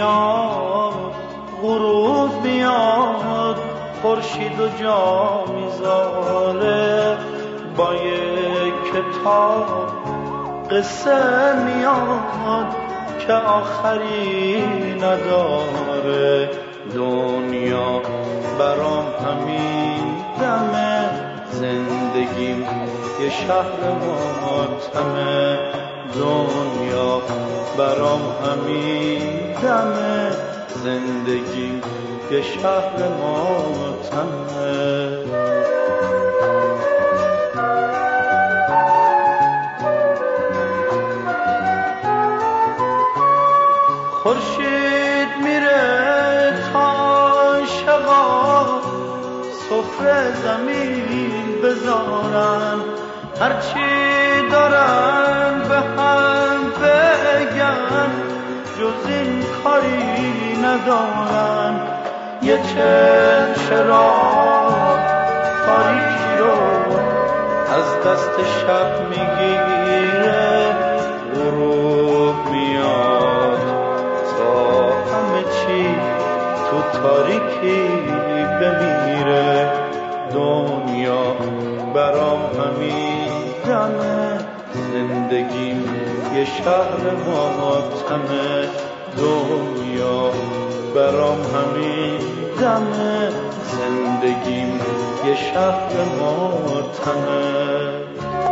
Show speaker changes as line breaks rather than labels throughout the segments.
میاد غروب میاد خورشید و جا میذاره با یک کتاب قصه میاد که آخری نداره دنیا برام همین دمه زندگیم یه شهر ماتمه دنیا برام همین دمه زندگیم یه شهر ماتمه خورشید میره تا شقا سفره زمین بذارن هرچی دارن به هم بگن جز این کاری ندارن یه چراغ تاریکی رو از دست شب میگیره غروب میاد تا همه چی تو تاریکی بمیره دنیا برام همین دمه زندگیم یه شهر ماتمه دنیا برام همین دمه زندگیم یه شهر ماتمه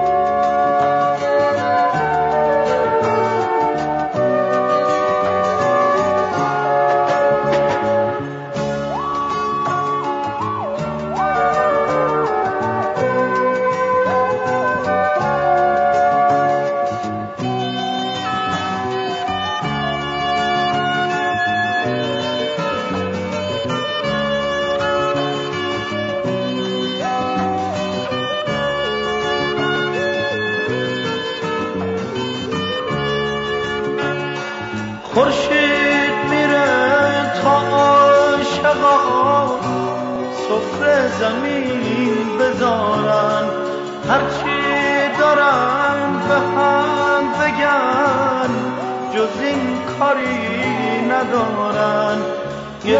خورشید میره تا شقا سفره زمین بذارن هرچی دارن به هم بگن جز این کاری ندارن یه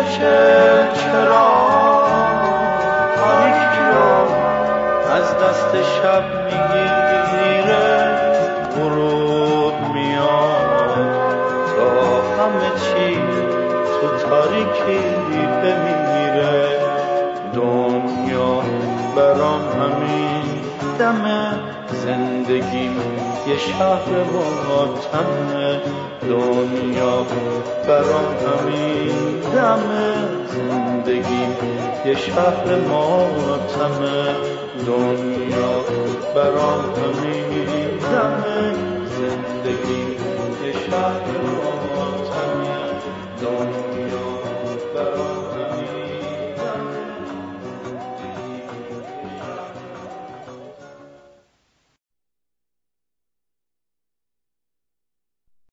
چراغ تاریکی رو از دست شب میگیره غروب میاد همه چی تو تاریکی بمیره دنیا برام همین دمه زندگیم یه شهر ماتمه دنیا برام همین دمه زندگیم یه شهر ماتمه دنیا برام همین دمه زندگیم یه شهر ماتمه دنیا